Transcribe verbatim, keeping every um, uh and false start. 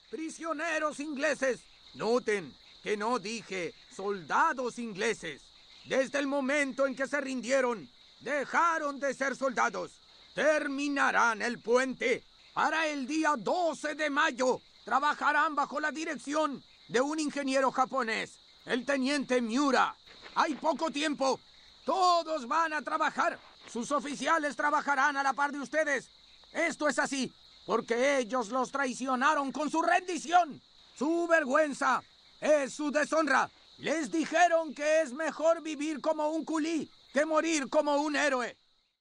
Prisioneros ingleses. Noten que no dije soldados ingleses. Desde el momento en que se rindieron, dejaron de ser soldados. Terminarán el puente. Para el día doce de mayo, trabajarán bajo la dirección de un ingeniero japonés, el teniente Miura. Hay poco tiempo. Todos van a trabajar. Sus oficiales trabajarán a la par de ustedes. Esto es así, porque ellos los traicionaron con su rendición. Su vergüenza es su deshonra. Les dijeron que es mejor vivir como un culí que morir como un héroe.